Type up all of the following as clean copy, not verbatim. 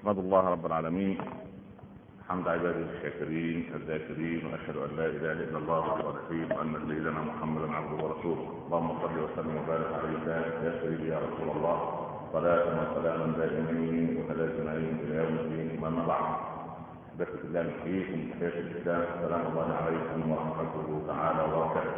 أحمد الله رب العالمين حمد عباده الشاكرين الذاكرين، وأشهد أن لا إله إلا الله وحده وأن سيدنا محمدا عبده ورسوله. اللهم صل وسلم وبارك عليك يا سيدي يا رسول الله، صلاة وسلاما دائمين متلازمين إلى يوم الدين. أما بعد، بسم الله نحييكم بتحية الإسلام، السلام الله عليكم ورحمته تعالى وبركاته.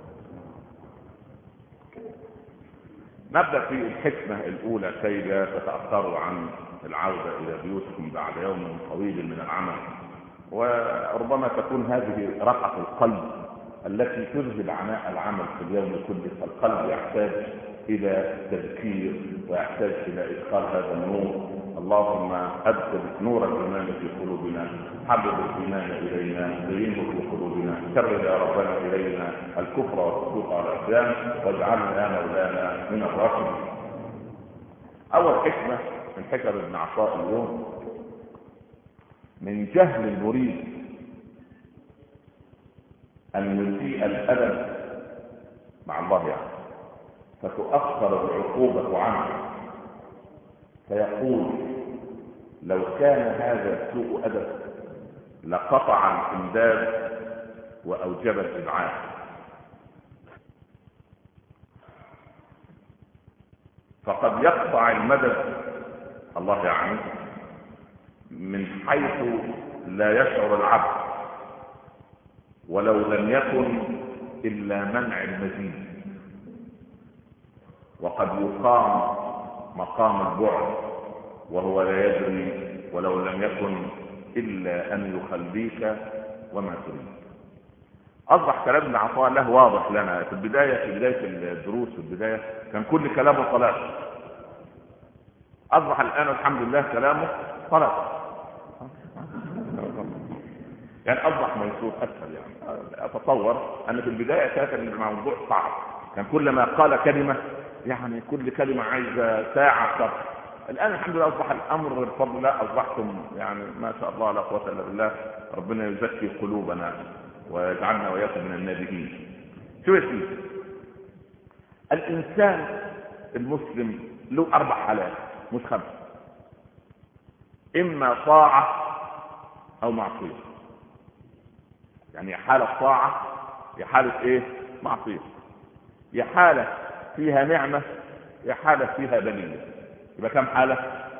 نبدأ في الحكمة الأولى كي لا تتأثروا عن العودة إلى بيوتكم بعد يوم طويل من العمل، وربما تكون هذه رقعة القلب التي تذهب عناء العمل في اليوم كله. فالقلب يحتاج إلى تذكير ويحتاج إلى إدخال هذا النور. اللهم أدخل نور الإيمان في قلوبنا، حبب الإيمان إلينا، زينه في قلوبنا، كرر يا ربنا إلينا الكفر والفسوق والعصيان، واجعلنا يا مولانا من الراشدين. أول حكمة من حكم ابن عطاء اليوم: من جهل المريد أن يسيء الأدب مع الله يعني، فتؤخر العقوبة عنه، فيقول لو كان هذا سوء أدب لقطع الإمداد وأوجب الإبعاد. فقد يقطع المدد الله يعني من حيث لا يشعر العبد، ولو لم يكن إلا منع المزيد، وقد يقام مقام البعد وهو لا يدري، ولو لم يكن إلا أن يخليك وما تريد. أصبح كلام ابن عطاء له واضح لنا في بداية الدروس. في البداية كان كل كلامه طلاق، أصبح الآن الحمد لله كلامه طلاق، يعني أصبح ميسور أسهل. يعني أتصور أن في البداية كان الموضوع صعب، كان كلما قال كلمة يعني كل كلمة عايزة ساعة شرح. الآن الحمد لله أصبح الأمر بفضل الله، أصبحتم يعني ما شاء الله لا قوة إلا بالله. ربنا يزكي قلوبنا ويجعلنا وإياكم من النابهين. شو يا سيدي؟ الإنسان المسلم له 4 حالات مش 5: إما طاعة أو معصية. يعني حالة طاعة، يا حالة إيه؟ معصية. يا حالة فيها نعمة، يا حالة فيها بلية. يبقى كم حالة؟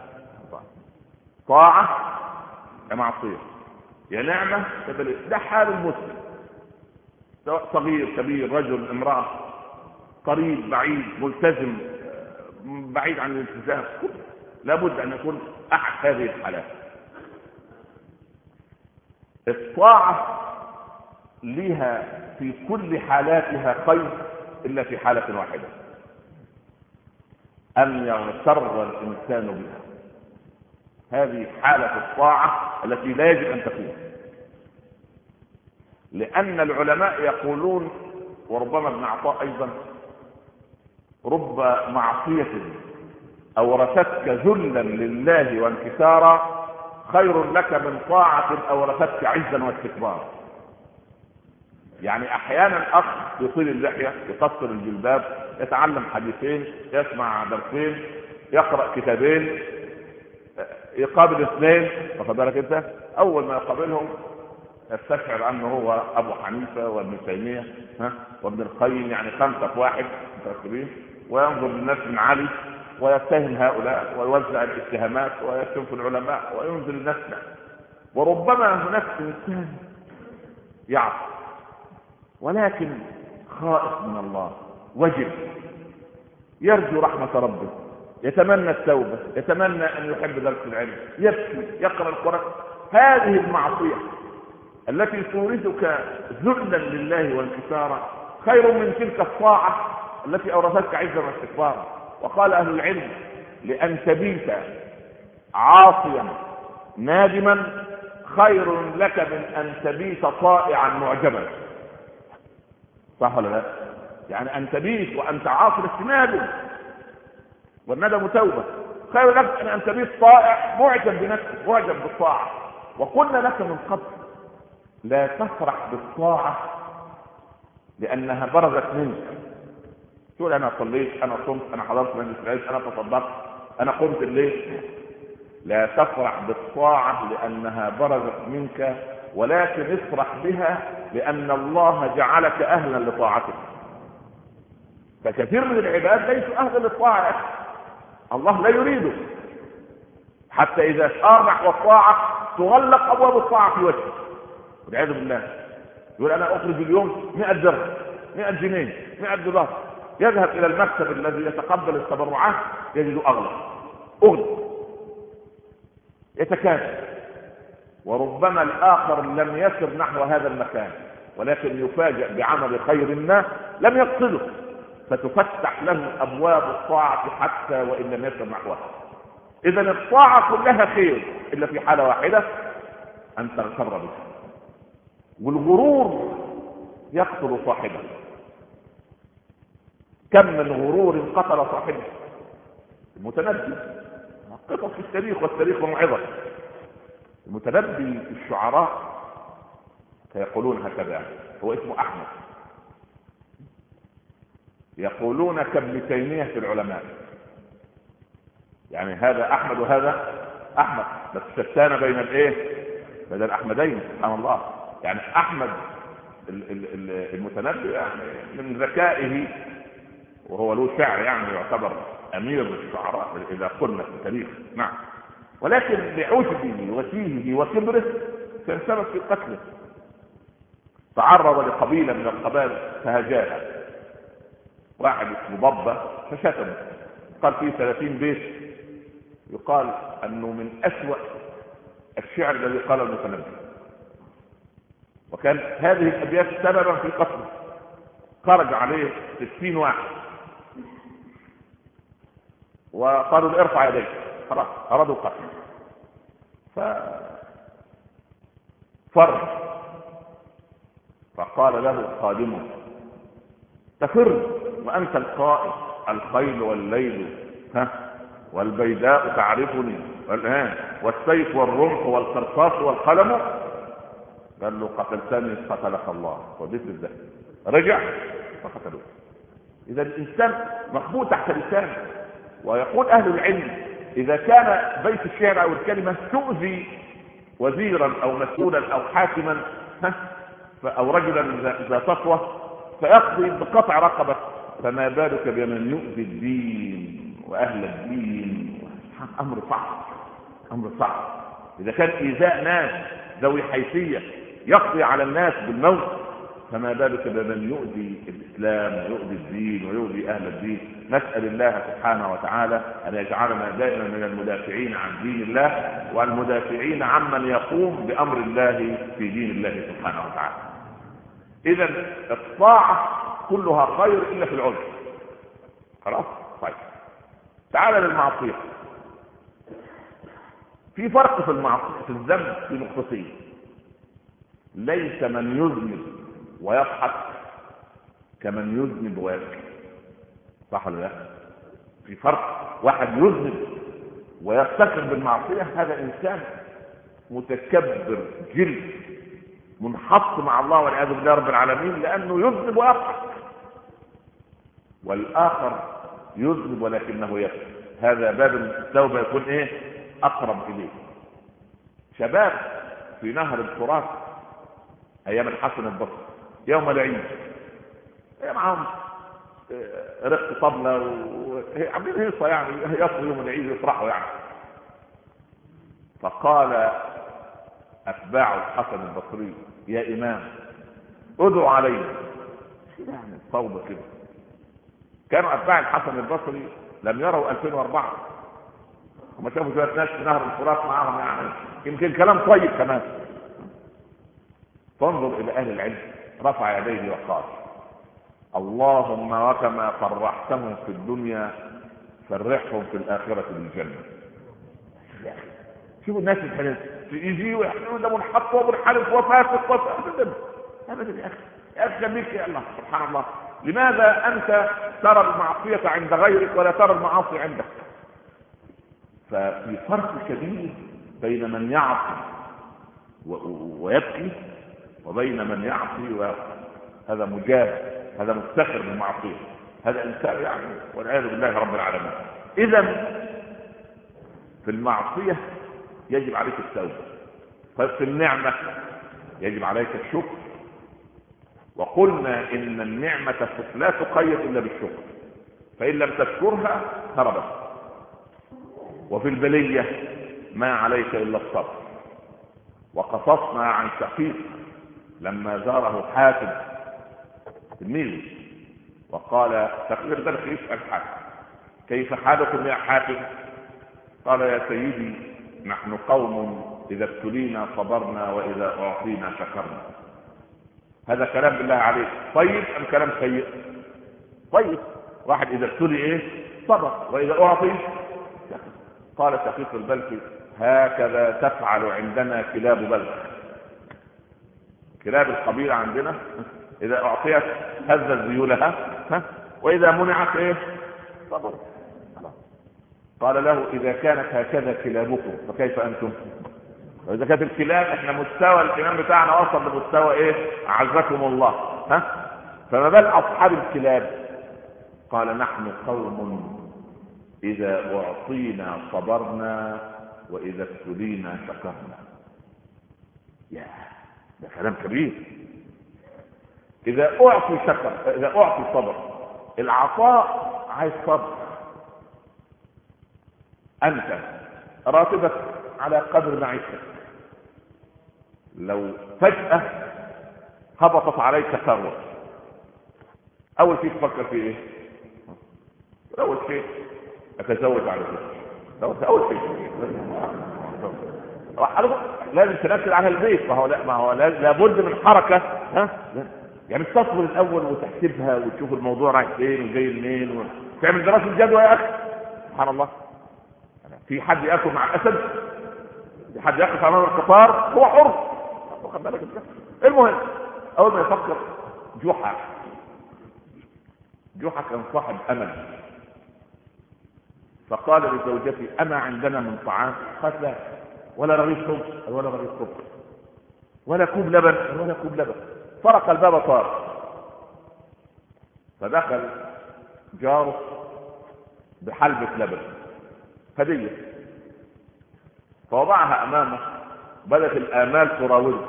طاعة يا معصية يا نعمة يا بلية. ده حال المسلم، سواء صغير كبير، رجل امرأة، قريب بعيد، ملتزم بعيد عن الالتزام، لابد أن يكون أحد هذه الحالات. الطاعة لها في كل حالاتها خير إلا في حالة واحدة: أن يغتر الإنسان بها. هذه حالة الطاعة التي لا يجب أن تكون، لأن العلماء يقولون، وربما ابن عطاء أيضا: رب معصية أورثتك ذلا لله وانكسارا خير لك من طاعة أورثتك عزا واستكبارا. يعني أحيانا أخ يطيل اللحية، يقصر الجلباب، يتعلم حديثين، يسمع درسين، يقرأ كتابين، يقابل 2، واخد بالك انت؟ اول ما يقابلهم يستشعر انه هو ابو حنيفه وابن تيميه وابن القيم، يعني 5 في 1 متركبين، وينظر للناس من علي ويتهم هؤلاء ويوزع الاتهامات ويشتم في العلماء وينزل الناس. وربما هناك انسان يعصي ولكن خائف من الله، وجل، يرجو رحمه ربه، يتمنى التوبة، يتمنى أن يحب درس العلم، يبكي، يقرأ القرآن. هذه المعصية التي تورثك ذلا لله وانكسارا خير من تلك الطاعة التي أورثتك عزا واستكبارا. وقال أهل العلم: لأن تبيت عاصيا نادما خير لك من أن تبيت طائعا معجبا. صح ولا لا؟ يعني أن تبيت وأنت عاصي نادم، والندم توبة، خير لك أن تبيت طائع معجب بنفسك، معجب بالطاعة. وقلنا لك من قبل: لا تفرح بالطاعة لأنها برزت منك. تقول أنا صليت، أنا صمت، أنا حضرت مجلس العلم، أنا تصدقت، أنا قمت الليل. لا تفرح بالطاعة لأنها برزت منك، ولكن افرح بها لأن الله جعلك أهلا لطاعته. فكثير من العباد ليسوا أهلا للطاعة، الله لا يريده، حتى إذا سار نحو الطاعة تغلق أبواب الطاعة في وجهه والعياذ بالله. يقول أنا أخرج اليوم 100 درهم، 100 جنيه، 100 دولار، يذهب إلى المكتب الذي يتقبل التبرعات يجد أغلى، يتكاسل، وربما الآخر لم يسر نحو هذا المكان ولكن يفاجأ بعمل خير ما لم يقصده، فتفتح له أبواب الطاعة حتى وإن لم يسر نحوها. إذن الطاعة كلها خير إلا في حالة واحدة، أن تغتر بها، والغرور يقتل صاحبه. كم من غرور قتل صاحبه. المتنبي قصص في التاريخ، والتاريخ موعظة. المتنبي الشعراء يقولون هكذا، هو اسمه أحمد، يقولون كابن تيمية في العلماء، يعني هذا أحمد وهذا أحمد، بس شتان بين بين الأحمدين سبحان الله. يعني أحمد المتنبي يعني من ذكائه، وهو له شعر يعني يعتبر أمير الشعراء إذا قلنا في التاريخ، نعم، ولكن بعجبه وتيهه وكبره كان سبب في قتله. تعرض لقبيلة من القبائل فهجاها، واحد اسمه ضبة فشتمه، قال فيه 30 بيت يقال أنه من أسوأ الشعر الذي قاله المتنبي، وكان هذه الأبيات سببا في قتله. خرج عليه 60 واحد وقالوا ارفع يديك، خلاص أرادوا القتل، ففر، فقال له خادمه تفر وأنت القائد، الخيل والليل والبيداء تعرفني والآن والسيف والرمح والقرطاس والقلم. قال له قتلتني قتلك الله، وديت الذهب. رجع فقتلوه. إذا الإنسان مخبوء تحت لسانه. ويقول أهل العلم إذا كان بيت الشعر أو الكلمة تؤذي وزيرا أو مسؤولا أو حاكما أو رجلا ذا سطوة فيقضي بقطع رقبة، فما بالك بمن يؤذي الدين وأهل الدين؟ أمر صعب، أمر صعب. إذا كان إيذاء ناس ذوي حيثية يقضي على الناس بالموت، فما بالك بمن يؤذي الإسلام ويؤذي الدين ويؤذي أهل الدين. نسأل الله سبحانه وتعالى أن يجعلنا دائما من المدافعين عن دين الله والمدافعين عمن يقوم بأمر الله في دين الله سبحانه وتعالى. إذا الطاعة كلها خير إلا في العذر. خلاص؟ طيب تعال للمعصية. في فرق في المعصية، في الذنب في نقطتين. ليس من يذنب ويضحك كمن يذنب ويبكي، صح ولا لا؟ في فرق. واحد يذنب ويفتخر بالمعصية، هذا إنسان متكبر جلد منحط مع الله والعياذ بالله رب العالمين لأنه يذنب ويضحك. والآخر يذنب ولكنه يبكي، هذا باب التوبة يكون أقرب إليه. شباب في نهر الفرات أيام الحسن البصري يوم العيد معهم رق طبلة عاملين هيصة، يعني يصلوا يوم العيد يفرحوا يعني. فقال أتباع الحسن البصري يا إمام ادعوا علينا، يعني صوبة كده. كانوا أتباع الحسن البصري لم يروا 2004، هم شافوا شوية ناس في نهر الفرات معهم، يعني يمكن كلام طيب كمان. فانظر إلى أهل العلم، رفع يديه وقال اللهم وكما فرحتهم في الدنيا فرحهم في الآخرة بالجنة. شوفوا الناس الحلال يجي ويحلوا ده منحط ومنحرف وفاسق ابدا ابدا. يا اخي يا اخي خليك يا الله سبحان الله. لماذا انت ترى المعصيه عند غيرك ولا ترى المعاصي عندك؟ ففي فرق كبير بين من يعصي ويبكي وبين من يعصي ويبكي. هذا مجاهد، هذا مفتخر بالمعصيه، هذا انسان يعني والعياذ بالله رب العالمين. اذا في المعصية يجب عليك التوبة، طيب في النعمة يجب عليك الشكر. وقلنا إن النعمة لا تقيد إلا بالشكر، فإن لم تشكرها هربت. وفي البلية ما عليك إلا الصبر. وقصصنا عن شقيق لما زاره حاتم تلميذه وقال شقيق ذلك يسأل حاتم كيف حالكم يا حاتم؟ قال يا سيدي نحن قوم إذا ابتلينا صبرنا وإذا أعطينا شكرنا. هذا كلام بالله عليك طيب أم كلام سيء؟ طيب، واحد إذا ابتلي إيه؟ صبر، وإذا أعطي شكر. قال شقيق البلخي هكذا تفعل عندنا كلاب بلخ، كلاب القبيلة عندنا إذا أعطيت هزت ذيولها وإذا منعت إيه؟ صبر. قال له إذا كانت هكذا كلابكم فكيف أنتم؟ وإذا كانت الكلاب إحنا مستوى الإمام بتاعنا وصل لمستوى إيه؟ أعزكم الله، فما بال أصحاب الكلاب؟ قال نحن قوم إذا أعطينا صبرنا وإذا ابتلينا شكرنا. يا ده كلام كبير. إذا أعطي شكر، إذا أعطي صبر. العطاء عايز صبر. أنت راتبك على قدر معيشتك، لو فجأة هبطت عليك ثروة أول شيء تفكر في إيه؟ أول شيء أتزوج على ذلك، أول شيء لازم تنزل على البيت. ما هو لابد من حركة، يعني تصبر الأول وتحسبها وتشوف الموضوع رايح فين وجاي منين وتعمل دراسة جدوى. يا أخي سبحان الله، في حد يأكل مع الأسد؟ في حد يأكل أمام القطار؟ هو حر، واخد بالك انت؟ المهم أول ما يفكر جحا كان صاحب أمل، فقال لزوجتي أما عندنا من طعام؟ قالت لا، ولا رغيف خبز ولا رغيف خبز ولا كوب لبن ولا كوب لبن. طرق الباب طار، فدخل جاره بحلبة لبن هدية فوضعها أمامه. بدت الآمال تراوده،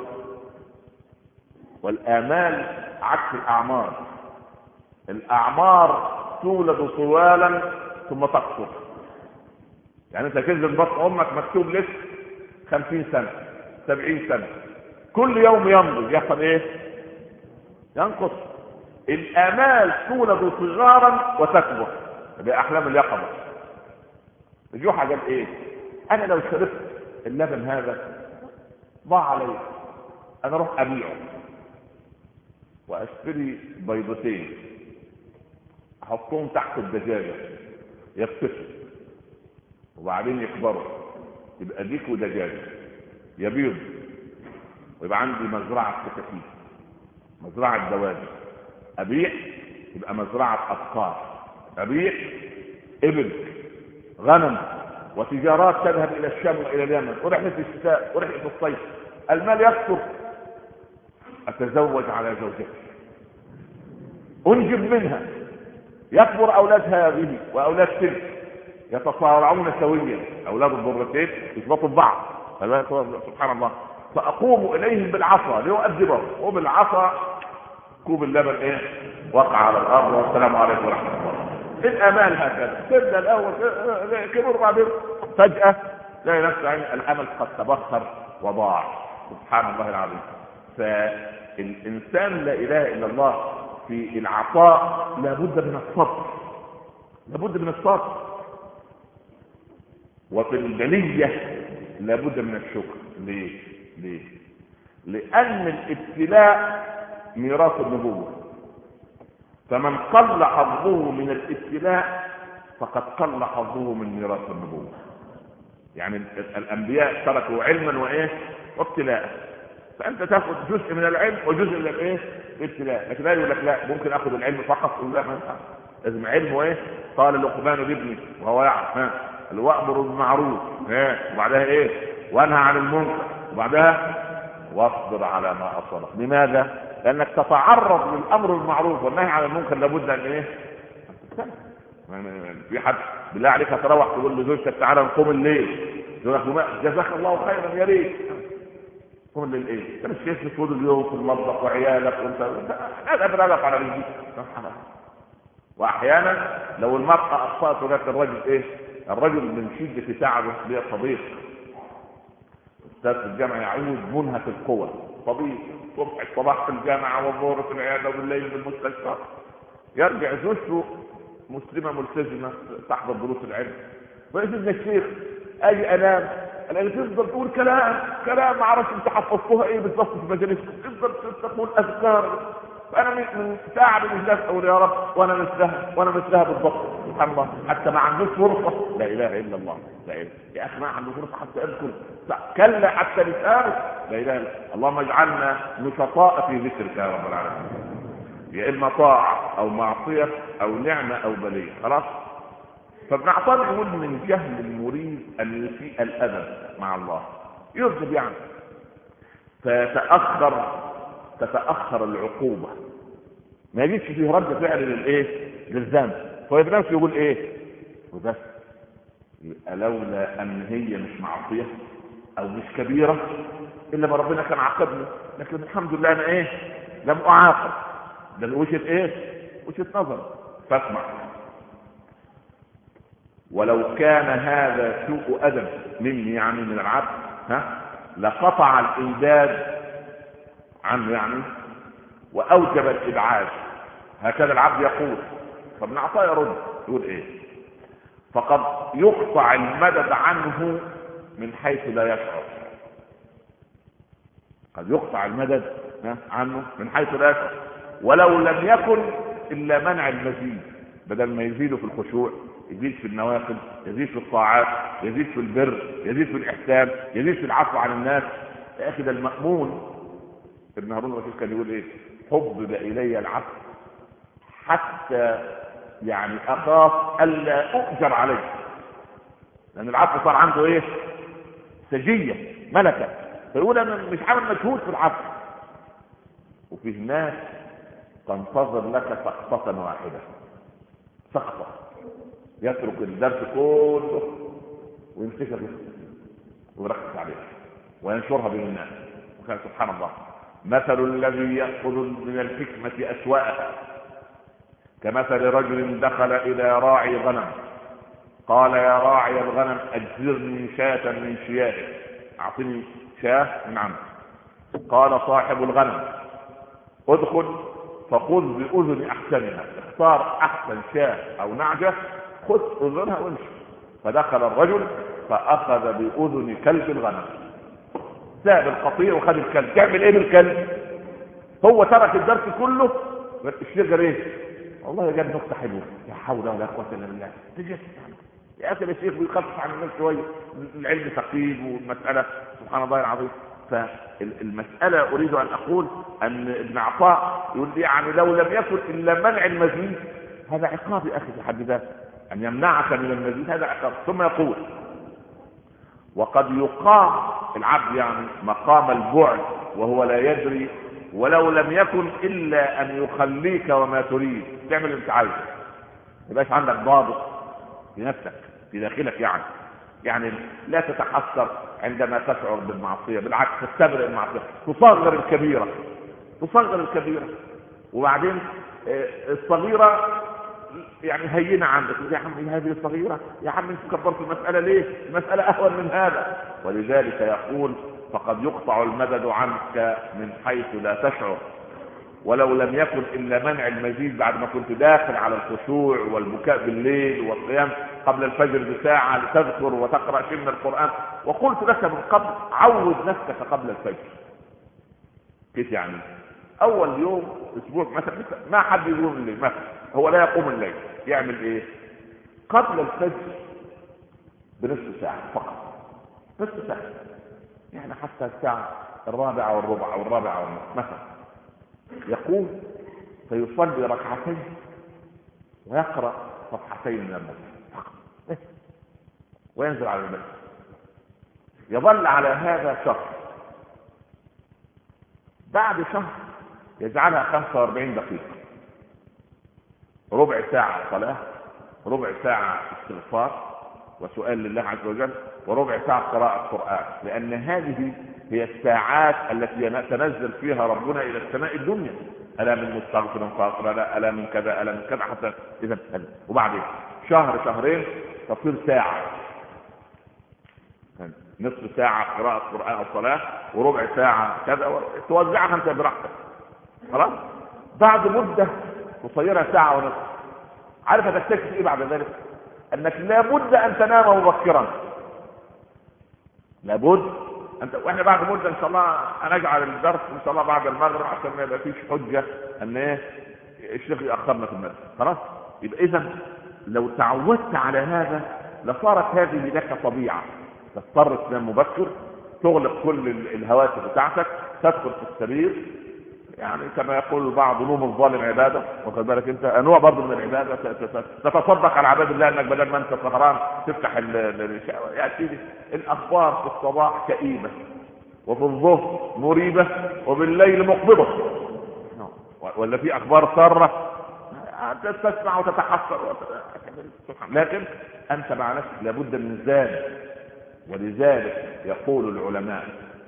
والآمال عكس الأعمار. الأعمار تولد طوالا ثم تقصر. يعني انت تنزل بطن امك مكتوب لك 50 سنة 70 سنة، كل يوم يمضي يحصل ايه؟ ينقص. الآمال تولد صغارا وتكبر بأحلام اليقظة. جحا قال ايه؟ انا لو شربت اللبن هذا ضاع علي، انا اروح ابيعه واشتري بيضتين احطهم تحت الدجاجة يفتشوا وبعدين يكبروا، يبقى ديك ودجاجة يبيض، ويبقى عندي مزرعة كتاكيت، مزرعة دواجن، ابيع يبقى مزرعة افكار، ابيع ابل غنم وتجارات تذهب الى الشام والى اليمن ورحلة الشتاء ورحلة الصيف. المال يكثر، اتزوج على زوجتي انجب منها، يكبر اولادها هذه واولاد تلك يتصارعون سويا، اولاد الضرتين يثبتوا ببعض سبحان الله. فاقوم اليهم بالعصا ليؤدبهم، وبالعصا كوب اللبن ايه؟ وقع على الارض. والسلام عليكم ورحمه الله. الامال هكذا تبدا الاول كبر، بعدين فجاه لا نفس الامل قد تبخر وضاع. سبحان الله العظيم. فالانسان لا اله الا الله في العطاء لابد من الصبر، لابد من الصبر. وفي البلية لابد من الشكر. ليه؟ لأن الابتلاء ميراث النبوة، فمن قل حظه من الابتلاء فقد قل حظه من ميراث النبوة. يعني الأنبياء تركوا علما وإيه؟ وابتلاء، فأنت تأخذ جزء من العلم وجزء من الإيه؟ الابتلاء. لكن لا يقول لك لا، ممكن أخذ العلم فقط، لا ما ينفع، لازم علم وإيه؟ قال لقمان لابنه وهو يعلم وأمر بالمعروف وبعدها ايه؟ وانهى عن المنكر وبعدها واصبر على ما اصابك. لماذا؟ لانك تتعرض للامر بالمعروف والنهي عن المنكر، لابد ان ايه؟ في حد بالله عليك هتروح تقول لزوجتك تعالى نقوم الليل، يقول جزاك الله خيرا يا ريت. قوم الليل ايه؟ انت مش شايف طول اليوم في المطبخ وعيالك وانت هذا بنقف على رجليك. واحيانا لو المرأة اخطأت ولكن الرجل ايه؟ الرجل من شدة تعبه ليه صديق استاذ في الجامعة يعود منهك القوى، صديق الصباح في الجامعة والظهر في العيادة وبالليل في المستشفى، يرجع زوجته مسلمة ملتزمة تحضر دروس العلم، ويجب الشيخ اجي انام انا تفضل تقول كلام ما اعرفش انت حفظتوها ايه بالظبط في مجالسكم، تفضل تقول اذكار، فانا من ساعه بالله اقول يا رب وانا مثلها بالضبط، سبحان الله، حتى ما عندوش فرصه، لا اله الا الله، لا اله يا اخي ما عنده فرصه حتى اذكر كلا حتى نسال، لا اله الا اللهم اجعلنا نشطاء في ذكرك يا رب العالمين، يا اما طاعه او معصيه او نعمه او بليه، خلاص. فابن عطاء يقول من جهل المريد ان يسيء الادب مع الله، يذنب يعني تتاخر العقوبه، ما يجيش فيه رد فعل للايه؟ للذنب، فابن نفسه يقول ايه؟ وبس لولا ان هي مش معصيه او مش كبيره الا ما ربنا كان عاقبني، لكن الحمد لله انا ايه؟ لم اعاقب، ده وجهه ايه؟ وجهه نظر. فاسمع، ولو كان هذا سوء ادب مني يعني من العبد لقطع الامداد عنه يعني واوجب الابعاد، هكذا العبد يقول. فابن عطاء يرد يقول ايه؟ فقد يقطع المدد عنه من حيث لا يشعر، قد يقطع المدد عنه من حيث لا يشعر، ولو لم يكن الا منع المزيد، بدل ما يزيد في الخشوع يزيد في النوافل، يزيد في الطاعات، يزيد في البر، يزيد في الاحسان، يزيد في العفو عن الناس. يا اخي ده المأمون ابن هارون الرشيد كان يقول ايه؟ حبب الي العفو حتى يعني اخاف الا اؤجر عليه، لان العفو صار عنده ايه؟ سجيه ملكه، فيقول انا مش عامل مجهود في العفو. وفيه ناس تنتظر لك سقطه واحده، سقطه يترك الدرس كله ويمسكها ويركز عليها وينشرها بين الناس. وكان سبحان الله مثل الذي يأخذ من الحكمة أسواءها كمثل رجل دخل إلى راعي غنم قال يا راعي الغنم أجزرني شاة من شيائك، أعطني شاة من عمك. قال صاحب الغنم ادخل فخذ بأذن أحسنها، اختار أحسن شاة أو نعجة خذ أذنها وامشي. فدخل الرجل فأخذ بأذن كلب الغنم، ساب القطيع وخذ الكلب. تعمل ايه بالكلب؟ هو ترك الدرس كله. الشجر ايه؟ والله جاب نقطة حلوة، لا حول ولا قوة الا بالله. يا اخي الشيخ بيخفف عن الناس شوية، العلم ثقيل والمسألة سبحان الله العظيم. فالمسألة اريد ان اقول ان ابن عطاء يقول يعني لو لم يكن الا منع المزيد هذا عقاب يا اخي في حد ذاته، ان يمنعك من المزيد هذا عقاب. ثم يقول وقد يقام العبد يعني مقام البعد وهو لا يدري، ولو لم يكن الا ان يخليك وما تريد، تعمل اللي انت عايزه، ما يبقاش عندك ضابط في نفسك في داخلك، يعني لا تتحسر عندما تشعر بالمعصيه، بالعكس تستبرئ المعصيه، تصغر الكبيره. وبعدين الصغيره يعني هينه عندك، يا عم هذه صغيره، يا عم انت كبرت المساله ليه؟ المساله اهون من هذا. ولذلك يقول فقد يقطع المدد عنك من حيث لا تشعر، ولو لم يكن الا منع المزيد بعد ما كنت داخل على الخشوع والبكاء بالليل والقيام قبل الفجر بساعه لتذكر وتقرا شيء من القران. وقلت لك من قبل عود نفسك قبل الفجر. كيف يعني؟ اول يوم اسبوع مثلا ما حد يقوم الليل، مثلا هو لا يقوم الليل، يعمل ايه؟ قبل الفجر بنصف ساعه فقط، نصف ساعه، يعني حتى الساعه 4:15 او 4:15 مثلا، يقوم فيصلي ركعتين ويقرا صفحتين من المسجد فقط وينزل على المسجد. يظل على هذا شهر، بعد شهر يجعلها 45 دقيقة، ربع ساعة صلاة ربع ساعة استغفار وسؤال لله عز وجل، وربع ساعة قراءة قرآن، لأن هذه هي الساعات التي يتنزل فيها ربنا إلى السماء الدنيا. ألا من مستغفر فاغفر له، ألا من كذا، ألا من كذا، حتى إذا. وبعدين شهر شهرين تصير ساعة، نصف ساعة قراءة قرآن أو صلاة، وربع ساعة كذا، توزعها أنت براحتك. خلاص. بعد مدة تصيرها ساعة ونصف. عارف هتكتشف إيه بعد ذلك؟ أنك لابد أن تنام مبكرا، لابد أنت. وإحنا بعد مدة إن شاء الله هنجعل الدرس إن شاء الله بعد المغرب عشان ما يبقى فيش حجة أن إيه الشيخ يأخرنا في المسجد. خلاص. يبقى إذا لو تعودت على هذا لصارت هذه لك طبيعة. تضطر تنام مبكر، تغلق كل الهواتف بتاعتك، تدخل في السرير، يعني كما يقول البعض نوم الظالم عباده، واخد بالك انت، انواع برضه من العباده. تتصدق على عباد الله انك بدل ما انت سهران تفتح ياتي الاخبار في الصباح كئيبه، وفي الظهر مريبه، وبالليل مقبضه، ولا في اخبار ساره تسمع وتتحسر لكن انت مع نفسك لابد من ذلك. ولذلك يقول العلماء: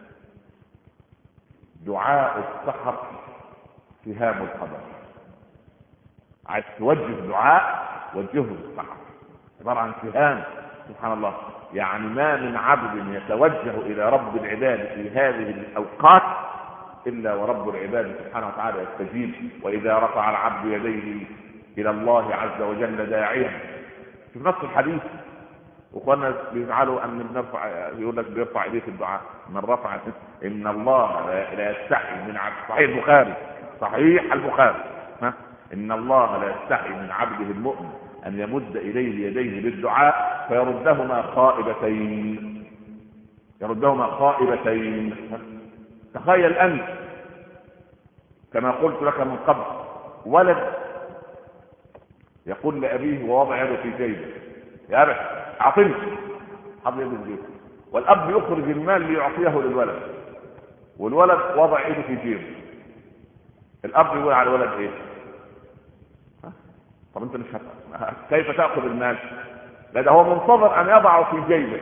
دعاء السحر سهام القدر. عايز توجه دعاء وجهه بالسحر، عبارة عن سهام. سبحان الله. يعني ما من عبد يتوجه إلى رب العباد في هذه الأوقات إلا ورب العباد سبحانه وتعالى يستجيب. وإذا رفع العبد يديه إلى الله عز وجل داعيا، في نص الحديث، واخوانا بيزعلوا ان بنرفع، يقول لك بيرفع ايديه في الدعاء، من رفع ان الله لا يستحي من عبد، صحيح البخاري، صحيح البخاري، ان الله لا يستحي من عبده المؤمن ان يمد اليه يديه بالدعاء فيردهما خائبتين، يردهما خائبتين. تخيل انت كما قلت لك من قبل، ولد يقول لابيه ووضع يده في جيبه: يا ابت اعطني، حط يده في جيبه، والاب يخرج المال ليعطيه للولد، والولد وضع يده في جيبه. الاب يقول على الولد ايه؟ طب انت مش كيف تاخذ المال؟ لا، ده هو منتظر ان يضعه في جيبه.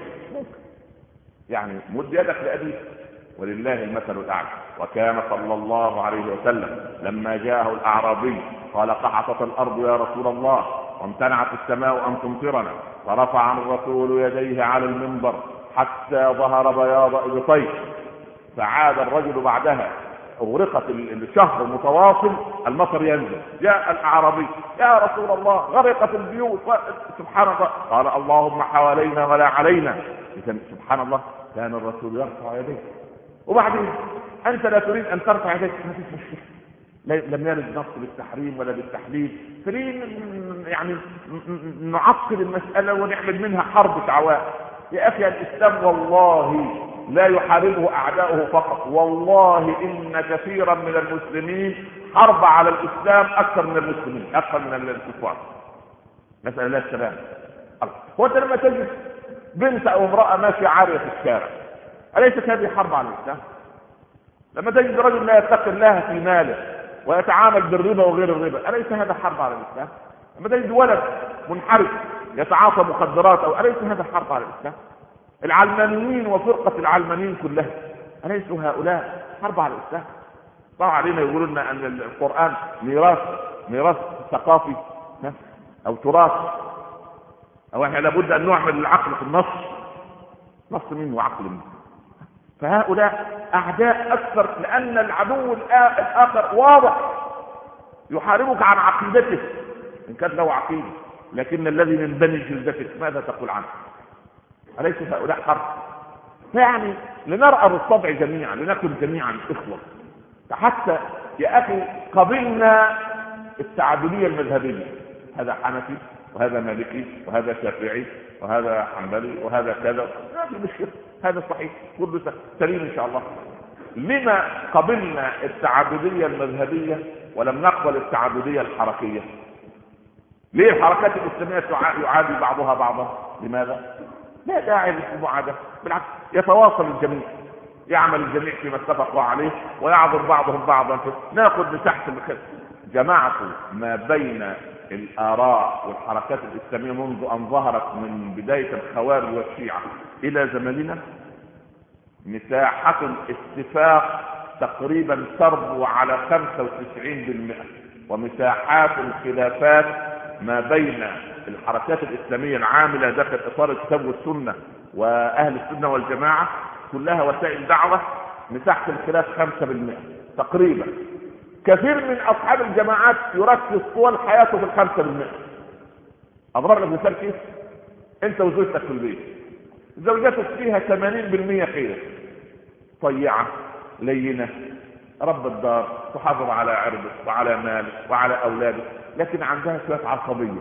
يعني مد يدك لابيك، ولله المثل الاعلى. وكان صلى الله عليه وسلم لما جاءه الاعرابي قال: قحطت الارض يا رسول الله وامتنعت السماء ان تمطرنا، فرفع الرسول يديه على المنبر حتى ظهر بياض ابطيه، فعاد الرجل بعدها، اغرقت الشهر متواصل المطر ينزل، جاء الاعرابي: يا رسول الله غرقت البيوت. سبحان الله. قال: اللهم حوالينا ولا علينا. اذا سبحان الله، كان الرسول يرفع يديه. وبعدين انت لا تريد ان ترفع يديك، ما فيش مشكله، لم يرد نص بالتحريم ولا بالتحليل، فليه يعني نعقد المساله ونعمل منها حرب شعواء؟ يا اخي الاسلام والله لا يحاربه اعداؤه فقط، والله ان كثيرا من المسلمين حرب على الاسلام اكثر من المسلمين، اكثر من الكفار. نسال الله السلامه. هو انت لما تجد بنت او امراه ماشيه عاريه في الشارع، اليست هذه حرب على الاسلام؟ لما تجد رجل لا يتقي الله في ماله ويتعامل بالربا وغير الربا، اليس هذا حرب على الاسلام؟ لما تجد ولد منحرف يتعاطى مخدرات، او اليس هذا حرب على الاسلام؟ العلمانيين وفرقه العلمانيين كلها، اليسوا هؤلاء حرب على الاسلام؟ طبعا علينا يقولون لنا ان القران ميراث ثقافي او تراث، او احنا لابد ان نعمل العقل في النص. نص مين وعقل مين؟ فهؤلاء اعداء اكثر، لان العدو الاخر واضح يحاربك عن عقيدته ان كان له عقيده، لكن الذي من بني جلدتك ماذا تقول عنه؟ اليس هؤلاء حرب؟ فيعني لنرأى الطبع جميعا، لنكن جميعا اخوه. حتى يا اخي قبلنا التعدديه المذهبيه، هذا حنفي وهذا مالكي وهذا شافعي وهذا حنبلي وهذا كذا، ما في مشكله، هذا صحيح، كله سليم ان شاء الله. لما قبلنا التعدديه المذهبيه ولم نقبل التعدديه الحركيه؟ ليه الحركات الاسلاميه يعادي بعضها بعضا؟ لماذا؟ لا داعي للمعاداه، بالعكس يتواصل الجميع. يعمل الجميع فيما اتفقوا عليه ويعذر بعضهم بعضا. ناخذ مساحه الخير. جماعه ما بين الآراء والحركات الإسلامية منذ أن ظهرت من بداية الخوارج والشيعة إلى زماننا مساحة الاتفاق تقريبا تربو على 95%، ومساحات الخلافات ما بين الحركات الإسلامية العاملة داخل إطار الكتاب والسنة وأهل السنة والجماعة كلها وسائل دعوة، مساحة الخلاف 5% تقريبا. كثير من أصحاب الجماعات يركز طول حياته في 5%. أضرب لك مثال كيف؟ أنت وزوجتك في البيت، زوجتك فيها 80% خير، طيعة لينة، رب الدار، تحافظ على عرضك وعلى مالك وعلى أولادك، لكن عندها شوية عصبية،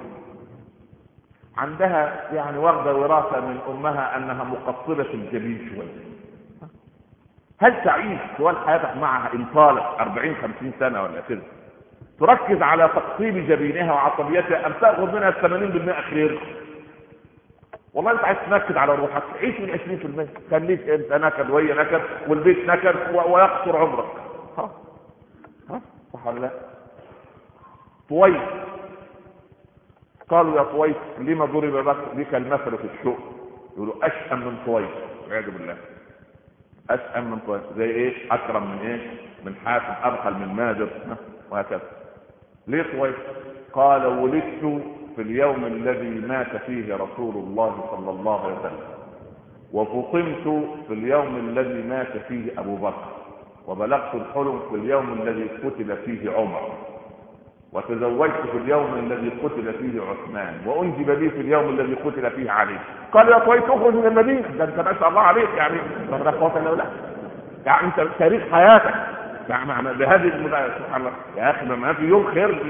عندها يعني واخدة وراثة من أمها أنها مقصرة الجبين شوية. هل تعيش طوال حياتك معها إن طالت 40-50 سنة ولا كده تركز على تقصير جبينها وعصبيتها أم تأخذ منها 80% خير؟ والله انت عايز تنكد على روحك، عيش من 20%، خليك انت نكد وهي نكد والبيت نكد ويقصر عمرك. ها صح ولا لا؟ طويس قالوا يا طويس لما ضرب بك المثل في السوق؟ يقولوا اشأم من طويس، والعياذ بالله. اشأم من طويس زي ايه؟ اكرم من ايه؟ من حاتم، ابخل من ماجر، وهكذا. ليه طويس؟ قال ولدت في اليوم الذي مات فيه رسول الله صلى الله عليه وسلم، وفطمت في اليوم الذي مات فيه ابو بكر، وبلغت الحلم في اليوم الذي قتل فيه عمر، وتزوجت في اليوم الذي قتل فيه عثمان، وانجب لي في اليوم الذي قتل فيه علي. قال يا طويس اخرج من المدينه، ده انت ما شاء الله عليك، يعني لا قوه الا بالله، يعني انت تاريخ حياتك يعني بهذه سبحان الله يا اخي، ما في يوم خير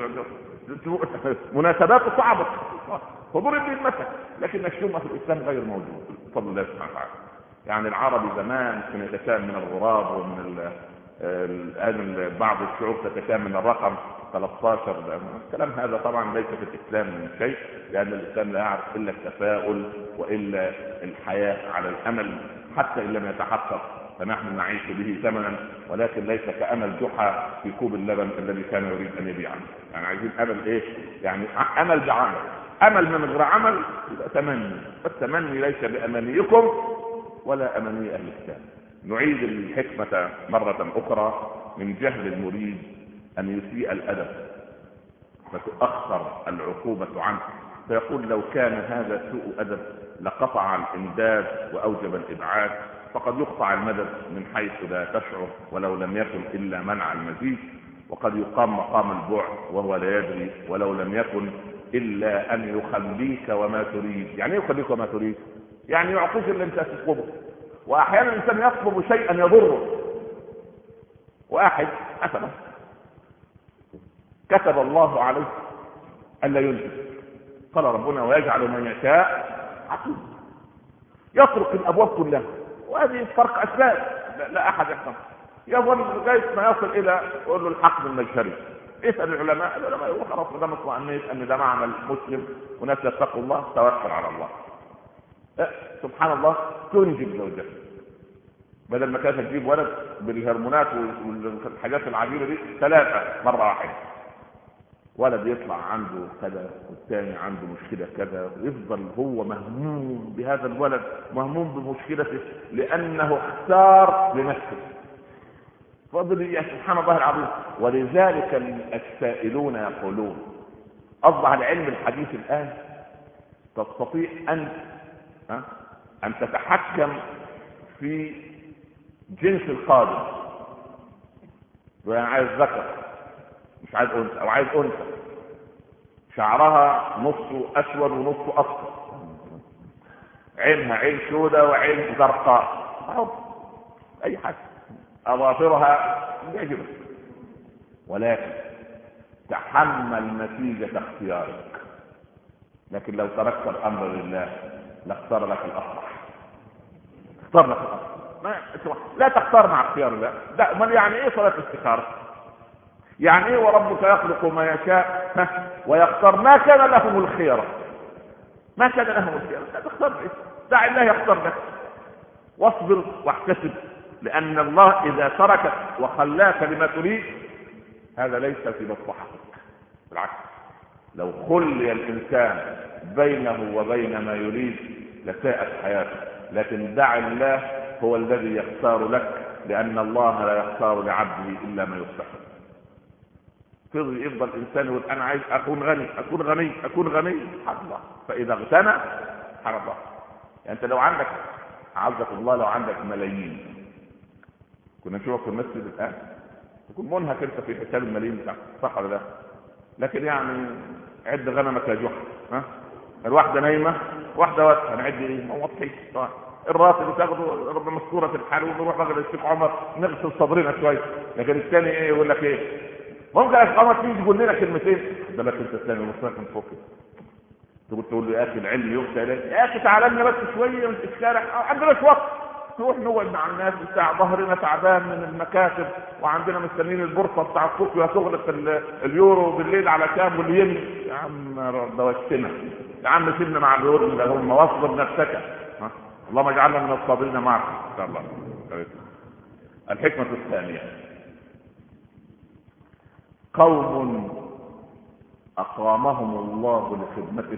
مناسبات صعبة فضرب به المثل، لكن الشومة في الإسلام غير موجود بفضل الله سبحانه وتعالى. يعني العربي زمان كان يتكامل من الغراب ومن بعض الشعوب تتكامل من الرقم 13. الكلام هذا طبعا ليس في الإسلام من شيء، لأن الإسلام لا يعرف إلا التفاؤل وإلا الحياة على الأمل حتى إن لم يتحقق فنحن نعيش به ثمنا، ولكن ليس كأمل جحا في كوب اللبن الذي كان يريد أن يبيعه. يعني عايزين أمل إيه؟ يعني أمل بعمل، أمل من غير عمل يبقى تمني، والتمني ليس بأمانيكم ولا أماني أهل الكتاب. نعيد الحكمة مرة أخرى: من جهل المريد أن يسيء الأدب فتؤخر العقوبة عنه، فيقول لو كان هذا سوء أدب لقطع الإمداد وأوجب الإبعاد، فقد يقطع المدد من حيث لا تشعر ولو لم يكن إلا منع المزيد، وقد يقام مقام البعد وهو لا يدري ولو لم يكن إلا أن يخليك وما تريد. يعني يخليك وما تريد؟ يعني يعطيك اللي انت تطلبه. وأحيانا الإنسان يطلب شيئا يضره. واحد مثلا كتب الله عليه ألا ينجب، قال ربنا ويجعل من يشاء عقيم، يطرق الأبواب كلها، وهذه فرق أسباب لا أحد يحكم، يظل لغاية ما يصل إلى يقول له الحق بالمجهري. اسأل العلماء يقول خلاص ده مطمئنين أن ده معمل مسلم وناس يتقوا الله، توكل على الله. سبحان الله تنجب زوجته، بدل ما كانت تجيب ولد بالهرمونات والحاجات العجيبة دي 3 مرة واحدة، ولد يطلع عنده كذا والثاني عنده مشكلة كذا، ويفضل هو مهموم بهذا الولد، مهموم بمشكلته لأنه اختار لنفسه. فضل يا سبحان الله العظيم. ولذلك السائلون يقولون أصبح العلم الحديث الآن تستطيع أن تتحكم في جنس القادم، يعني عايز ذكر مش عايز انثى، او عايز انثى شعرها نصه اسود ونصه اصفر، عينها عين سوداء وعين زرقاء، اي حاجه، اظافرها يعجبك، ولكن تحمل نتيجه اختيارك. لكن لو تركت الامر لله لاختار لك الاصلح، اختار لك الاصلح. لا تختار مع اختيار الله. ده يعني ايه صلاه الاستخاره؟ يعني ايه وربك يخلق ما يشاء ويختار؟ ما كان لهم الخيره، ما كان لهم الخيره. لا تختار، دع الله يختار لك، واصبر واحتسب لأن الله إذا تركك وخلاك لما تريد هذا ليس في مصلحتك، بالعكس، لو خلي الإنسان بينه وبين ما يريد لساءت حياته، لكن دع الله هو الذي يختار لك، لأن الله لا يختار لعبده إلا ما يصلحه. يفضل الإنسان يقول أنا عايز أكون غني أكون غني أكون غني، سبحان الله، فإذا اغتنى سبحان الله. يعني أنت لو عندك عزك الله لو عندك ملايين، كنا نشوفك في المسجد الآن تكون منهك أنت في حساب الملايين بتاعك، صح ولا لا؟ لكن يعني عد غنمك يا جحا، الواحدة نايمة واحدة واقفة، هنعد ايه؟ ما واضحين طبعا. الراتب بتاخده ربنا مسكورة الحال ونروح بقى للشيخ عمر نغسل صدرنا شوية، لكن الثاني ايه يقول لك ايه؟ ممكن يا شيخ عمر تيجي تقول لنا كلمتين، ده لك انت الثاني ومسكك من فوق تقول له يا اخي العلم يخشى اليه، يا اخي تعالى لنا بس شوية من الشارع، عندناش وقت نروح نقعد مع الناس بتاع ظهرنا تعبان من المكاتب، وعندنا مستنيين البورصه بتاع طوكيو هتغلق اليورو بالليل على كام والين. يا عم دوشتنا يا عم، سيبنا مع اليورو اللي هم واصبر نفسك، اللهم اجعلنا من الصابرين معك ان شاء الله. الحكمه الثانيه، قوم اقامهم الله لخدمته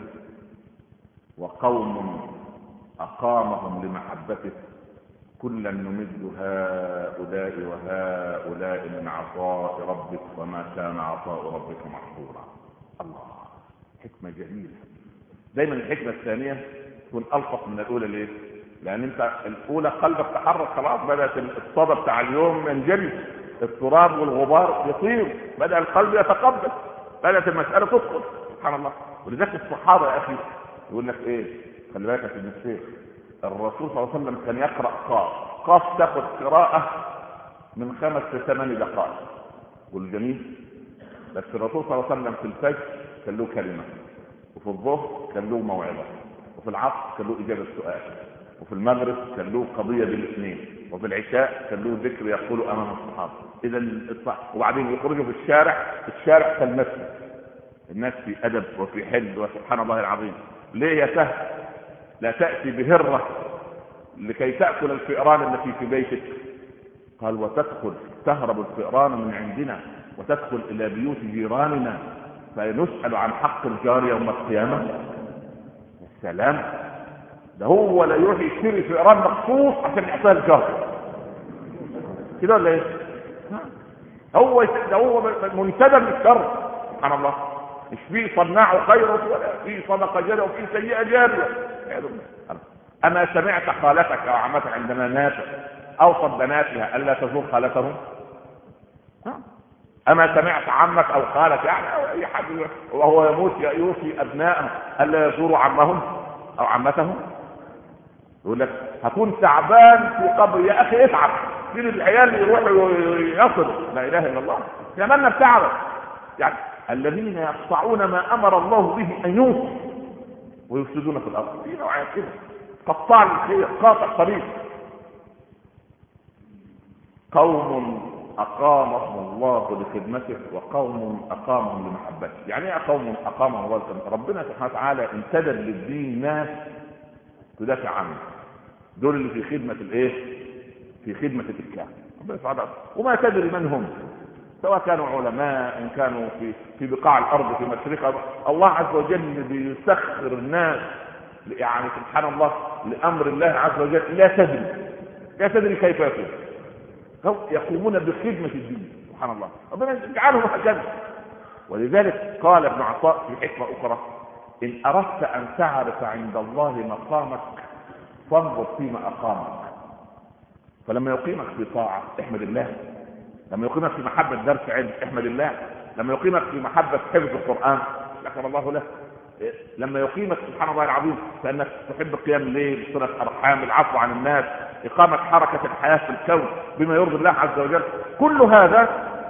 وقوم اقامهم لمحبته، كلا نمد هؤلاء وهؤلاء من عطاء ربك وما كان عطاء ربك محظورا. الله، حكمة جميلة. دايما الحكمة الثانية تكون ألطف من الأولى. ليه؟ لأن أنت الأولى قلبك تحرك خلاص، بدأت الصدى بتاع اليوم ينجلي، التراب والغبار يطير، بدأ القلب يتقبل، بدأت المسألة تدخل، سبحان الله. ولذلك الصحابة يا أخي يقول لك إيه؟ خلي بالك في الشيخ، الرسول صلى الله عليه وسلم كان يقرأ قاف تاخد قراءة من 5 ل 8 دقائق، والجميل بس الرسول صلى الله عليه وسلم في الفجر كان له كلمة، وفي الظهر كان له موعظة، وفي العصر كان له إجابة سؤال، وفي المغرب كان له قضية بالاثنين، وفي العشاء كان له ذكر يقول أمام الصحابة. إذا وبعدين يخرجوا في الشارع كالمسجد، الناس في أدب وفي حل، وسبحان الله العظيم. ليه يا سهل لا تأتي بهرة لكي تأكل الفئران التي في بيتك؟ قال وتدخل تهرب الفئران من عندنا وتدخل إلى بيوت جيراننا فنسأل عن حق الجار يوم القيامة. السلام، ده هو لا يروح يشتري فئران مخصوص عشان يعطيها الجار كده ولا ايه؟ هو منتدى للشر، سبحان الله. مش فيه صناع خير ولا فيه صدقه جاريه وفيه سيئه جاريه. اما سمعت خالتك او عمتك عندما ماتت اوصت بناتها الا تزور خالتهم؟ اما سمعت عمك او خالك يعني او اي حد وهو يموت يوصي ابنائه الا يزوروا عمهم او عمتهم؟ يقول لك هكون تعبان في قبر، يا اخي اتعب، سيب العيال يروحوا يصلوا. لا اله الا الله، يمنى بتعبك. يعني الذين يقطعون ما امر الله به ان يوصل ويفسدون في الارض، في نوعيه كده قطاع الخير، قاطع طريق. قوم اقامهم الله لخدمته وقوم اقامهم لمحبته. يعني ايه قوم اقامهم الله لخدمته؟ ربنا سبحانه وتعالى انتدب للدين ناس تدافع عنه، دول اللي في خدمه الايه؟ في خدمه الاسلام. ربنا سبحانه وتعالى وما تدري من هم، سواء كانوا علماء ان كانوا في بقاع الارض في مشرقها. الله عز وجل بيسخر الناس يعني سبحان الله لامر الله عز وجل، لا تدري كيف يكون، يقومون بخدمه الدين، سبحان الله. ربنا يجعلهم هكذا. ولذلك قال ابن عطاء في حكمه اخرى: ان اردت ان تعرف عند الله مقامك فانظر فيما اقامك. فلما يقيمك في طاعه احمد الله، لما يقيمك في محبه درس علم احمد الله، لما يقيمك في محبه حفظ القران شكر الله له، لما يقيمك سبحان الله العظيم فانك تحب قيام الليل، صله ارحام، العفو عن الناس، اقامه حركه الحياه في الكون بما يرضي الله عز وجل. كل هذا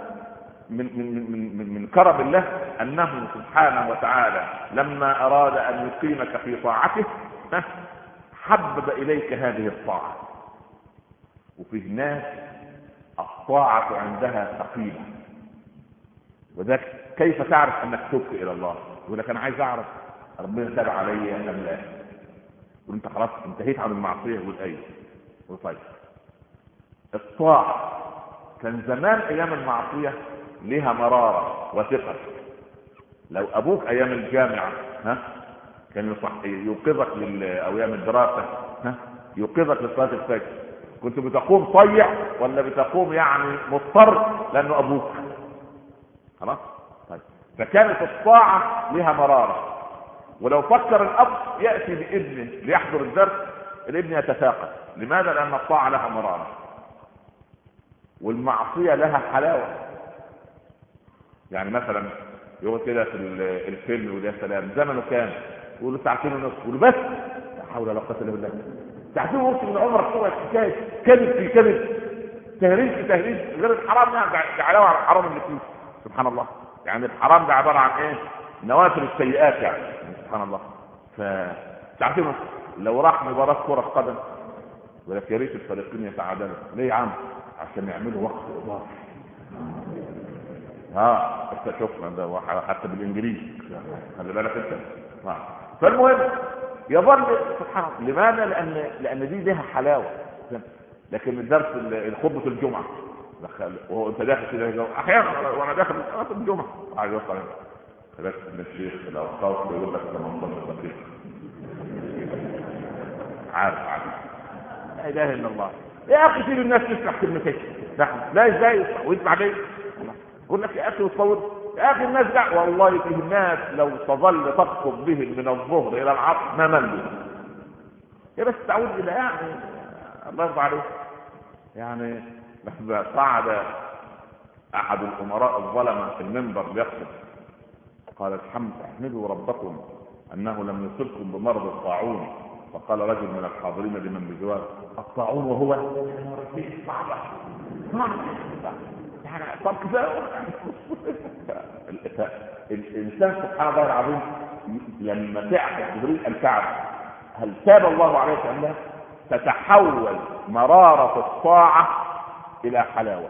من كرم الله انه سبحانه وتعالى لما اراد ان يقيمك في طاعته حبب اليك هذه الطاعه. وفي ناس الطاعه عندها ثقيله، وذلك كيف تعرف انك تبت الى الله؟ يقول لك انا عايز اعرف ربنا تاب علي ام لا. وانت خلاص انتهيت عن المعصيه، يقول ايوه. طيب الطاعة كان زمان ايام المعصية لها مرارة وثقة. لو ابوك ايام الجامعة كان يوقظك او ايام الدراسة يوقظك لصلاة الفجر، كنت بتقوم طيع ولا بتقوم يعني مضطر لانه ابوك؟ خلاص. طيب فكانت الطاعة لها مرارة. ولو فكر الاب يأتي بابنه ليحضر الدرس، الابن يتساقط. لماذا؟ لان الطاعة لها مرارة والمعصية لها حلاوة. يعني مثلا يقول كده في الفيلم وده سلام زمنه كام؟ يقولوا ساعتين ونص، يقولوا بس لا حول ولا قوة الا بالله. ساعتين ونص من عمرك طول حكاية كذب في كذب، تهريج في تهريج، غير الحرام يعني ده علاوة على الحرام اللي فيه. سبحان الله. يعني الحرام ده عبارة عن ايه؟ نوافل السيئات يعني. سبحان الله. فساعتين ونص لو راح مباراة كرة قدم ولا يا ريت الفريقين يتعادلوا، ليه يا عم؟ عشان يعملوا وقت اضافي. انت شوفنا ده حتى بالانجليزي، خلي بالك انت. فالمهم يظل سبحان الله. لماذا؟ لان دي لها حلاوه. لكن الدرس خطبه الجمعه وهو انت داخل كده احيانا وانا داخل صلاه الجمعه عايز اوصل بس من الشيخ الاوقاف يقول لك 18 دقيقه. عارف لا اله الا الله يا اخي. سيب الناس تسمع كلمتين. لا ازاي ويسمع ليه؟ يقول لك يا اخي وتصور يا اخي الناس ده والله فيه الناس لو تظل تخطب بهم من الظهر الى العصر ما ملوا. يا بس تعود الى يعني الله يرضى عليه. يعني لما صعد احد الامراء الظلمه في المنبر يخطب قال احمدوا ربكم انه لم يصبكم بمرض الطاعون. فقال رجل من الحاضرين لمن بجواره الطاعون وهو صعبه يعني طب كفايه. الانسان سبحان الله العظيم لما تعبد جبريل الكعبه هل تاب الله عليك ام لا؟ تتحول مراره الطاعه الى حلاوه،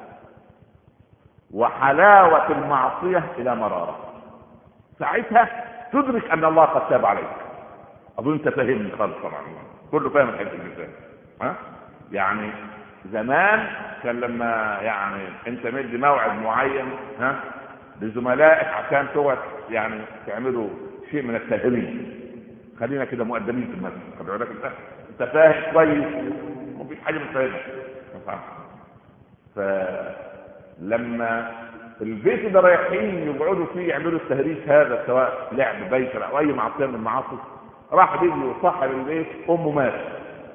وحلاوه المعصيه الى مراره. ساعتها تدرك ان الله قد تاب عليك. اظن انت فاهمني خالص طبعا، كله فاهم الحته دي. يعني زمان كان لما يعني انت مدي موعد معين لزملائك عشان تقعد يعني تعملوا شيء من التهريج، خلينا كده مؤدبين في المسجد، خلي بالك انت فاهم كويس ومفيش حاجه مش فاهمها. فلما البيت اللي رايحين يقعدوا فيه يعملوا التهريج هذا سواء لعب بيت او اي معصيه من المعاصي، راح بيجي صاحب البيت امه ماتت،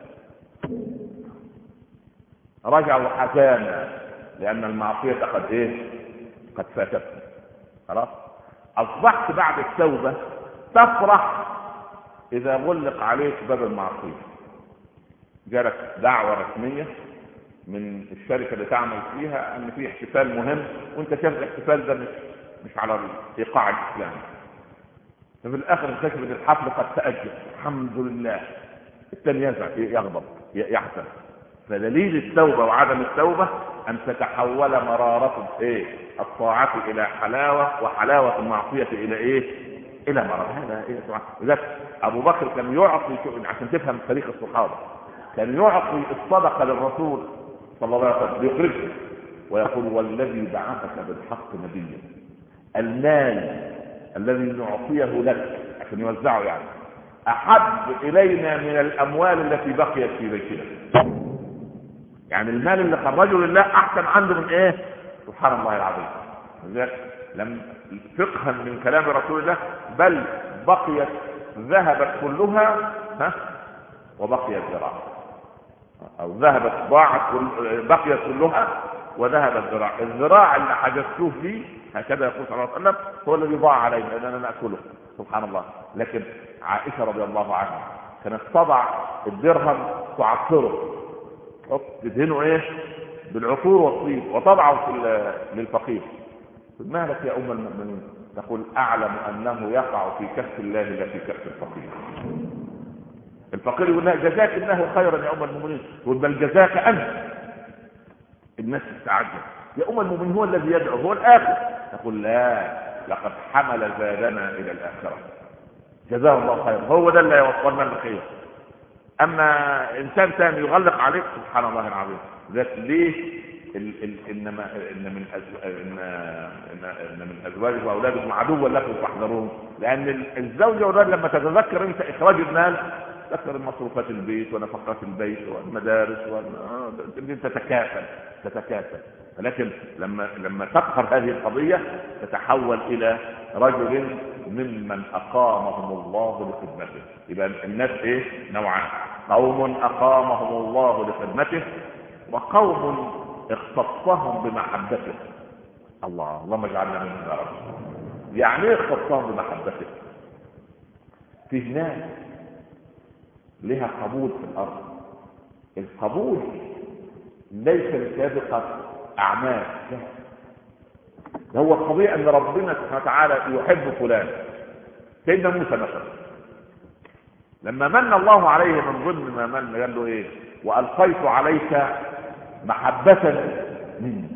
رجعوا حزانا لان المعصيه قد فاتت. خلاص اصبحت بعد التوبه تفرح اذا غلق عليك باب المعصيه. جالك دعوه رسميه من الشركه اللي تعمل فيها ان في احتفال مهم وانت شايف الاحتفال ده مش على الايقاع الاسلامي، ففي الاخر اكتشف ان الحفل قد تاجل. الحمد لله. الثاني يغضب يحزن. فدليل التوبه وعدم التوبه ان تتحول مراره الطاعه الى حلاوه، وحلاوه المعصيه الى مراره. هذا لذلك ابو بكر كان يعطي، عشان تفهم تاريخ الصحابه، كان يعطي الصدقه للرسول صلى الله عليه وسلم يخرجه ويقول والذي بعثك بالحق نبيا المال الذي نعطيه لك عشان يوزعه يعني احب الينا من الاموال التي بقيت في بيتنا. يعني المال اللي خرجه لله احسن عنده من سبحان الله العظيم. لم فقها من كلام رسول الله بل بقيت ذهبت كلها وبقيت ذراع، او ذهبت ضاعت بقيت كلها وذهبت ذراع. الذراع اللي حجزتوه فيه هكذا يقول صلى الله عليه وسلم هو الذي ضاع علينا لاننا ناكله. سبحان الله. لكن عائشه رضي الله عنها كانت تضع الدرهم تعطره، تدهنه بالعطور والطيب وتضعه للفقير. ما لك يا ام المؤمنين؟ تقول اعلم انه يقع في كف الله لا في كف الفقير. الفقير يقول لها جزاك الله خيرا يا ام المؤمنين، تقول بل جزاك انت. الناس تستعجب يا ام المؤمنين هو الذي يدعو هو الاخر. تقول لا، لقد حمل زادنا الى الاخره، جزاه الله خيرا، هو ده اللي يوصلنا للخير. اما انسان ثاني يغلق عليك سبحان الله العظيم. ذات ليه انما ان من ازواجكم واولادكم عدوا لكم فاحذروهم. لان الزوجه والولد لما تتذكر انت اخراج المال تذكر مصروفات البيت ونفقات البيت والمدارس تتكافل. ولكن لما تقهر هذه القضيه تتحول الى رجل ممن اقامهم الله لخدمته. يبقى الناس ايه؟ نوعان: قوم اقامهم الله لخدمته، وقوم اختصهم بمحبته. اللهم اجعلنا منهم يا رب. يعني ايه اختصهم بمحبته؟ في ناس لها قبول في الارض. القبول ليس لسابقة اعمال، لا، هو القضية ان ربنا سبحانه وتعالى يحب فلان. سيدنا موسى مثلا لما من الله عليه من ضمن ما من قال له ايه؟ والقيت عليك محبة مني.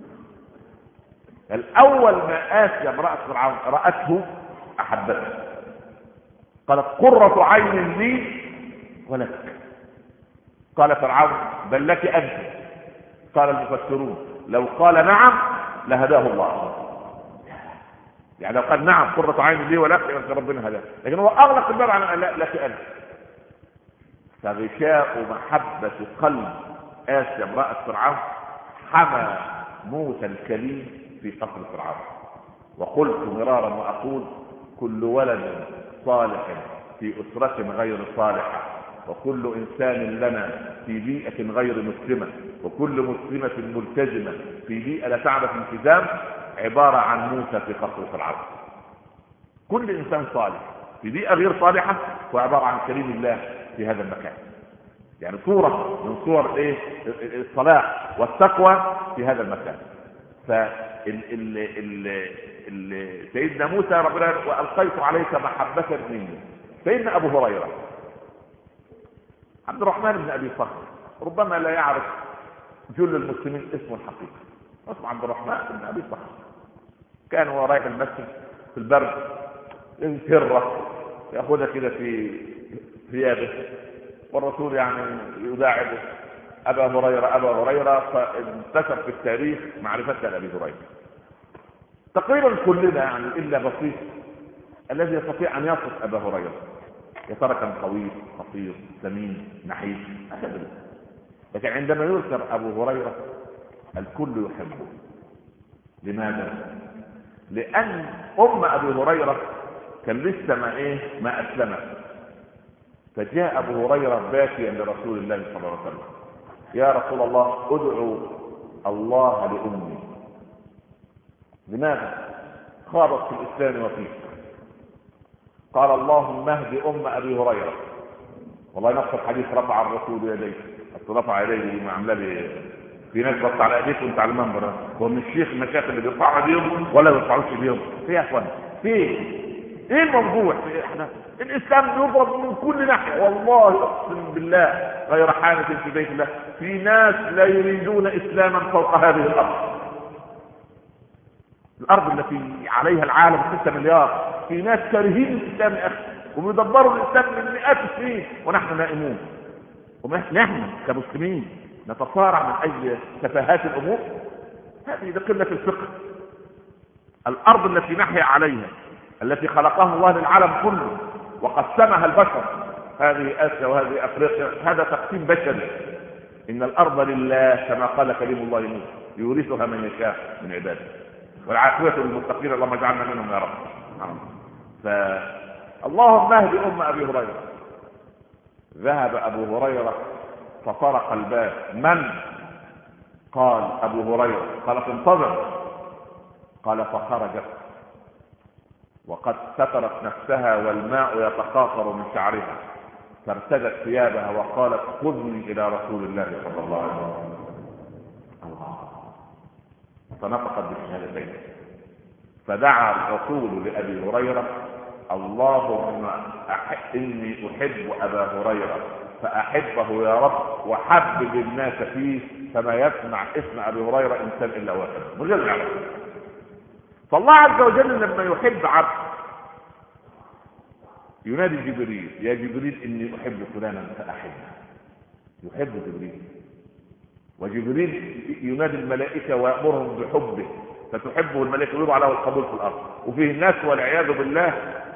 الاول ما آسيا امرأة فرعون رأته احبته، قالت قرة عين لي ولك. قال فرعون بل لك انت. قال المفسرون لو قال نعم لهداه الله. يعني لو قال نعم قرة عين لي ولك ربنا هداه، لكن هو اغلق الباب عن لا لك انت. فغشاء محبة قلب آسيا امرأة فرعون حمى موسى الكليم في قصر فرعون. وقلت مرارا وأقول كل ولد صالح في أسرة غير صالحة، وكل إنسان لنا في بيئة غير مسلمة، وكل مسلمة ملتزمة في بيئة لا تعرف التزام، عبارة عن موسى في قصر فرعون. كل إنسان صالح في بيئة غير صالحة هو عبارة عن كريم الله في هذا المكان. يعني صورة من صور ايه؟ الصلاح والتقوى في هذا المكان. سيدنا موسى ربنا والقيت عليك محبة مني. سيدنا ابو هريرة عبد الرحمن بن ابي صخر ربما لا يعرف جل المسلمين اسمه الحقيقي، اسمه عبد الرحمن بن ابي صخر. كان هو رايح المسجد في البرد الهرة ياخذها كده في ثيابه، والرسول يعني يداعبه ابا هريره، فانتشر في التاريخ معرفتها لابي هريره. تقريبا كلنا يعني الا بسيط الذي يستطيع ان يصف ابا هريره. يا ترى كان طويل قصير سمين نحيف أبدا، لكن عندما يذكر ابو هريره الكل يحبه. لماذا؟ لان ام ابي هريره كان لسه ما اسلمت، فجاء ابو هريره باكيا لرسول الله صلى الله عليه وسلم: يا رسول الله ادعو الله لامي. لماذا؟ خاضت في الاسلام وفيه. قال اللهم اهد ام ابي هريره. والله نفس الحديث رفع الرسول يديه، رفع يديه ما عمل لي في ناس بص على ايديك وانت على المنبر. هو من الشيخ المشايخ اللي بيرفعوا ايديهم ولا ما بيرفعوش ايديهم؟ في يا اخوان في ايه الموضوع؟ احنا الاسلام يضرب من كل ناحيه، والله اقسم بالله غير حانة في بيت الله. في ناس لا يريدون اسلاما فوق هذه الارض التي عليها العالم 6 مليار. في ناس كارهين الاسلام يا اخي وبيدبروا الاسلام من مئات السنين ونحن نائمون. ونحن كمسلمين نتصارع من اجل تفاهات الامور. هذه قله الفقه. الارض التي نحيا عليها التي خلقها الله للعالم كله وقسمها البشر، هذه اسيا وهذه افريقيا، هذا تقسيم بشري. ان الارض لله كما قال كريم الله موسى يورثها من يشاء من عباده والعاقبه للمتقين. اللهم اجعلنا منهم يا رب. فاللهم اهد ام ابي هريره. ذهب ابو هريره فطرق الباب. من؟ قال ابو هريره. قال انتظر. قال فخرجت وقد سترت نفسها والماء يتقاطر من شعرها، فارتدت ثيابها وقالت خذني الى رسول الله صلى الله عليه وسلم. الله. فنطقت بالشهادتين. فدعا الرسول لابي هريره: اللهم اني احب ابا هريره فاحبه يا رب وحبب الناس فيه، فما يسمع اسم ابي هريره انسان الا واحد من غير يعرف. فالله عز وجل لما يحب عبد ينادي جبريل: يا جبريل إني أحب فلانا فأحبه. يحب جبريل. وجبريل ينادي الملائكة ويأمرهم بحبه فتحبه الملائكة ويضع له القبول في الأرض. وفيه الناس والعياذ بالله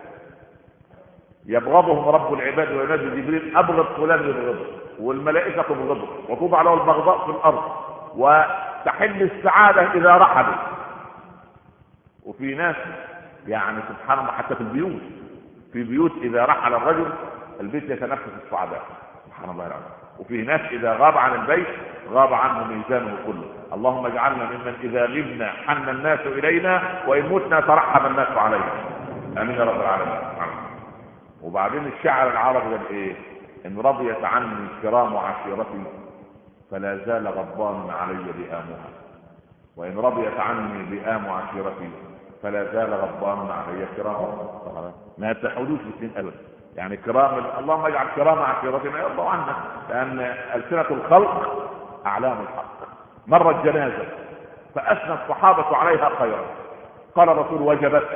يبغضهم رب العباد وينادي جبريل: أبغض فلان يبغضه، والملائكة تبغضه وتوضع له البغضاء في الأرض وتحل السعادة إذا رحلوا. وفي ناس يعني سبحان الله حتى في البيوت، في بيوت إذا رحل الرجل البيت يتنفس السعداء سبحان الله العظيم. وفي ناس إذا غاب عن البيت غاب عنه ميزانه كله. اللهم اجعلنا ممن إذا غبنا حن الناس إلينا وإن متنا ترحم الناس علينا. آمين يا رب العالمين. وبعدين الشعر العربي قال إيه؟ إن رضيت عني كرام عشيرتي فلا زال غضبان علي بآمها، وإن رضيت عني بآم عشيرتي فلا زال غضبان علي كرامها. ما يتحولوش الاثنين أبدا. يعني كرام اللهم اجعل كرام عشيرتنا يا الله عنا، لأن ألسنة الخلق أعلام الحق. مرت جنازة فأثنى الصحابة عليها خيرا، قال الرسول: وجبت.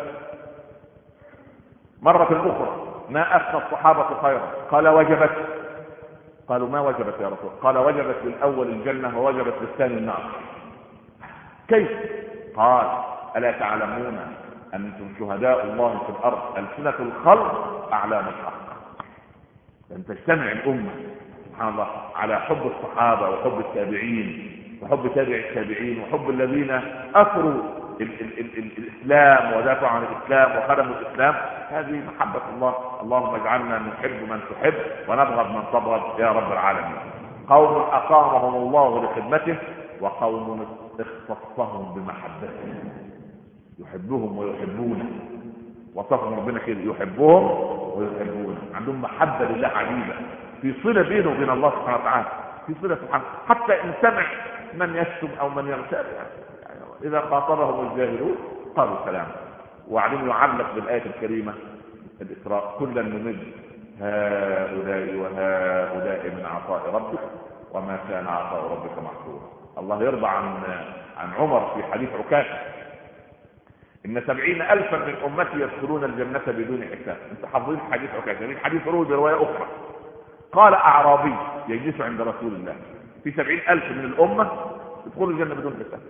مرة أخرى ما أثنى الصحابة خيرا، قال: وجبت. قالوا: ما وجبت يا رسول؟ قال: وجبت للأول الجنة ووجبت للثاني النار. كيف؟ قال: ألا تعلمون أنتم شهداء الله في الأرض، ألسنة الخلق أعلام الحق. أن تجتمع الأمة سبحان الله على حب الصحابة وحب التابعين وحب تابع التابعين وحب الذين أثروا الإسلام ودافعوا عن الإسلام وخدموا الإسلام. هذه محبة الله. اللهم اجعلنا نحب من تحب ونبغض من تبغض يا رب العالمين. قوم أقامهم الله لخدمته وقوم اختصهم بمحبته، يحبهم ويحبونه. وصفهم ربنا كده: يحبهم ويحبونه. عندهم محبة لله عجيبة، في صلة بينه وبين الله سبحانه وتعالى، في صلة سبحانه. حتى إن سمع من يشتم أو من يغتاب يعني إذا خاطبهم الجاهلون قالوا سلاما. وبعدين يعلق بالآية الكريمة الإسراء: كلا نمد هؤلاء وهؤلاء من عطاء ربك وما كان عطاء ربك محظورا. الله يرضى عن عمر في حديث عكاشة: إن 70,000 من أمتي يدخلون الجنة بدون حساب. أنت حافظين حديث عكاشة؟ يعني حديث روي برواية أخرى. قال أعرابي يجلس عند رسول الله: في 70,000 من الأمة يدخلوا الجنة بدون حساب.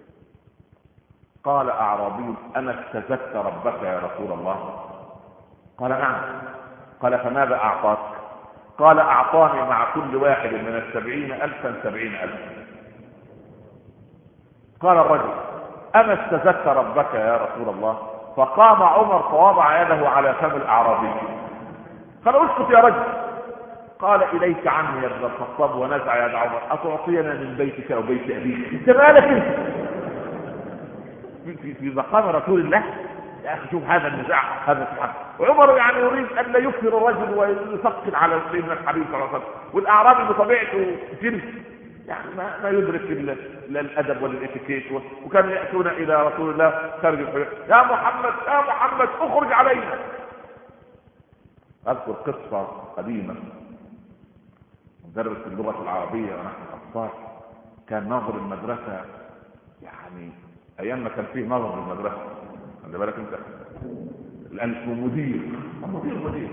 قال أعرابي: أنا استزدت ربك يا رسول الله؟ قال: نعم. قال: فماذا أعطاك؟ قال: أعطاني مع كل واحد من 70,000 70,000. قال الرجل: أنا استزدت ربك يا رسول الله؟ فقام عمر فوضع يده على فم الأعرابي. قال: اسكت يا رجل. قال: إليك عني يا ابن الخطاب. ونزع يد عمر: أتعطينا من بيتك أو بيت أبيك؟ أنت مالك أنت؟ في مقام رسول الله يا أخي. شوف هذا النزاع، هذا سبحانه. وعمر يعني يريد أن لا يكثر الرجل ويثقل على سيدنا الحبيب صلى الله عليه وسلم. والأعرابي بطبيعته جنس يعني ما يدرك الأدب ولا الاتيكيت. وكانوا يأتون إلى رسول الله خارج الحجر: يا محمد يا محمد اخرج علينا. أذكر قصة قديمة، مدرس اللغة العربية ونحن أطفال كان ناظر المدرسة، يعني أيام ما كان فيه ناظر المدرسة، خلي بالك أنت، الآن اسمه مدير.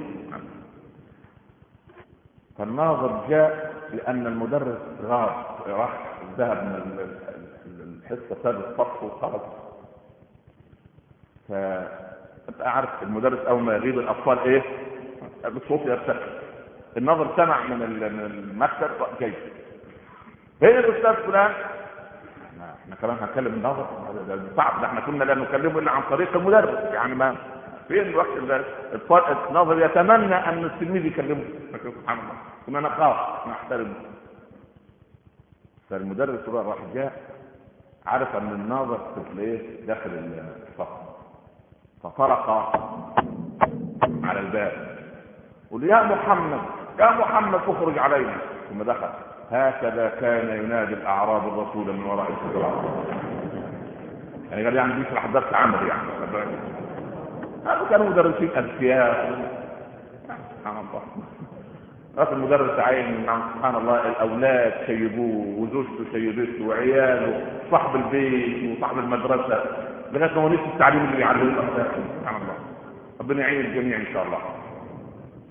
فالناظر جاء لأن المدرس راح ذهب من الحصة ساب الصف وخرج. فأنت أعرف المدرس أول ما يغيب الأطفال إيه؟ بالصوت يرتفع. الناظر سمع من المكتب جاي: فين الأستاذ فلان؟ احنا كمان هنكلم الناظر؟ ده صعب، ده احنا كنا لا نكلمه الا عن طريق المدرس. يعني ما فين الوقت الناظر يتمنى ان التلميذ يكلمه، لكن سبحان الله كنا نخاف نحترمه. فالمدرس راح جاء عرف ان الناظر تلاقيه داخل الصف، فطرق على الباب: قل يا محمد يا محمد اخرج علينا. ثم دخل. هكذا كان ينادي الأعراب الرسول من وراء الحجرات. يعني قال يعني بيشرح درس عمل يعني. هذا كانوا مدرسين أذكياء سبحان الله. راس المدرس عين سبحان الله الأولاد شيبوه وزوجته شيبته وعياله صاحب البيت وصاحب المدرسة لغاية ما هو نفس التعليم اللي يعلمه سبحان الله. ربنا يعين الجميع إن شاء الله.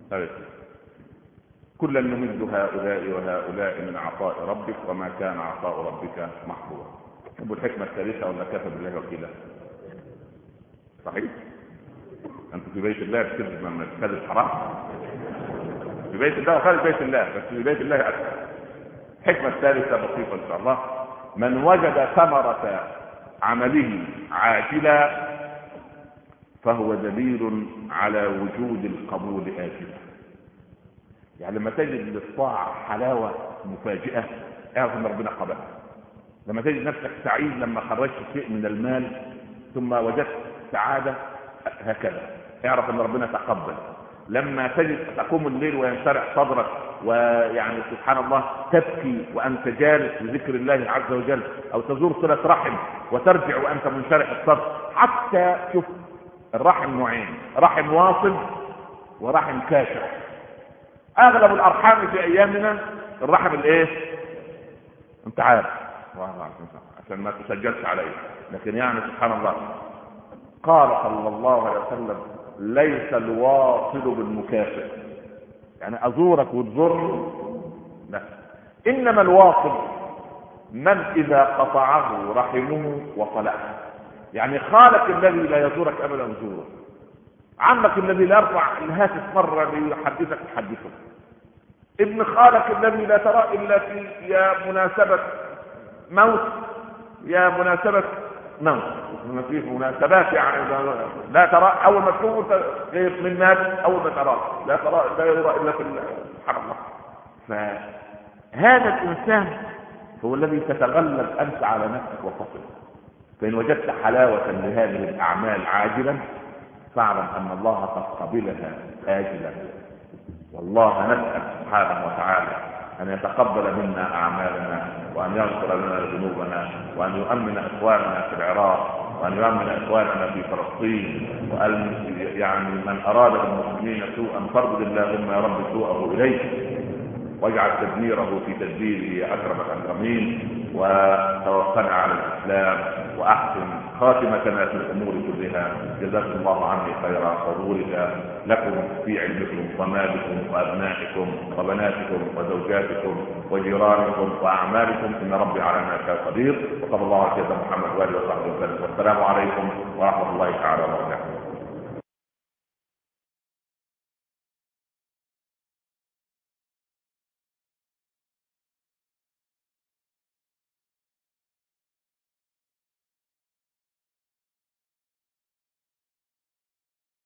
طيب. كلا نمد هؤلاء وهؤلاء من عطاء ربك وما كان عطاء ربك محظورا. تحب الحكمة الثالثة ولا كفى بالله وكيلا؟ صحيح؟ أنت في بيت الله بتكذب لما تكذب حرام. في بيت الله وخارج بيت الله، بس في بيت الله أكثر. الحكمة الثالثة بسيطة إن شاء الله. من وجد ثمرة عمله عاجلا فهو دليل على وجود القبول آجلا. يعني لما تجد للطاعة حلاوة مفاجئة اعرف ان ربنا قبلها. لما تجد نفسك سعيد لما خرجت شيء من المال ثم وجدت سعادة هكذا اعرف ان ربنا تقبل. لما تجد تقوم الليل وينشرح صدرك ويعني سبحان الله تبكي وانت جالس بذكر الله عز وجل، او تزور صلة رحم وترجع وانت منشرح الصدر. حتى شوف الرحم نوعين، رحم واصل ورحم كاشف. اغلب الارحام في ايامنا الرحم الايه؟ انت عارف عشان ما تسجلش عليه، لكن يعني سبحان الله قال صلى الله عليه وسلم ليس الواصل بالمكافئ، يعني ازورك وتزورني لا، انما الواصل من اذا قطعه رحمه وصله. يعني خالك الذي لا يزورك ابدا زوره، عمك الذي لا يرفع الهاتف مره ليحدثك تحدثه، ابن خالك الذي لا ترى الا في يا مناسبه موت يا مناسبه موت، في مناسبات يعني لا ترى اول ما تكون من ناس اول ما ترى لا يرى الا في سبحان الله. فهذا الانسان هو الذي تتغلب انت على نفسك وتصل. فان وجدت حلاوه لهذه الاعمال عاجلا فاعلم ان الله قد قبلها آجلا. والله نسأل سبحانه وتعالى أن يتقبل منا أعمالنا وأن يغفر لنا ذنوبنا وأن يؤمن إخواننا في العراق وأن يؤمن إخواننا في فلسطين، وأن يعني من أراد بالمسلمين سوءا فارد اللهم يا رب سوءه إليه واجعل تدميره في تدبيره يا أكرم الأكرمين، وتوفنا على الإسلام وأحسن خاتمتنا في الأمور كلها. جزاكم الله عني خيرا وبارك لكم في علمكم ومالكم وأبنائكم وبناتكم وزوجاتكم وجيرانكم وأعمالكم، إن ربي على ما شاء قدير. وصلى الله على سيدنا محمد وآله وصحبه وسلم، والسلام عليكم ورحمة الله تعالى وبركاته.